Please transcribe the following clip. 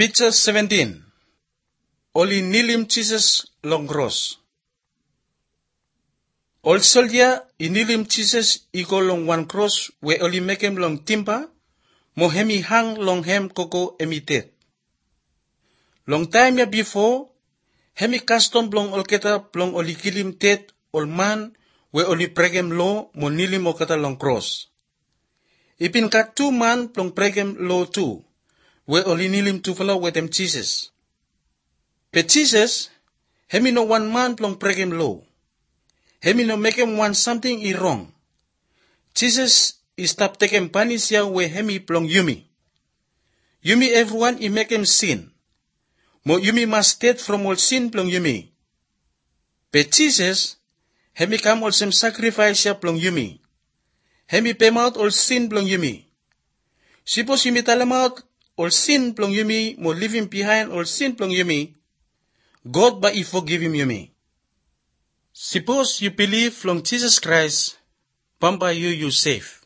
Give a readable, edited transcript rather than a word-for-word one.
Picture 17. Oli nilim Jesus long cross. Old soldier inilim Jesus iko long one cross we oli make him long timber, mo hemi hang long hem koko emitet. Long time ya before, hemi custom blong olketa blong oli kilim tet ol man we oli pregem lo mo nilim okata long cross. Ipin kat 2 man blong pregem lo too, we oli nilim tufala wetem Jesus. But Jesus, hemi no one man blong pregem lo. Hemi no make him want something wrong. Jesus is stop taking punish ya we hemi blong yumi. Yumi everyone I make him sin. Mo yumi must dead from all sin blong yumi. But Jesus, hemi come all some sacrifice ya blong yumi. Hemi pay out all sin blong yumi. Suppose yumi talam out all sin blong yumi, mo leaving behind all sin blong yumi, God ba I forgive him yumi. Suppose you believe long Jesus Christ, bamba you safe.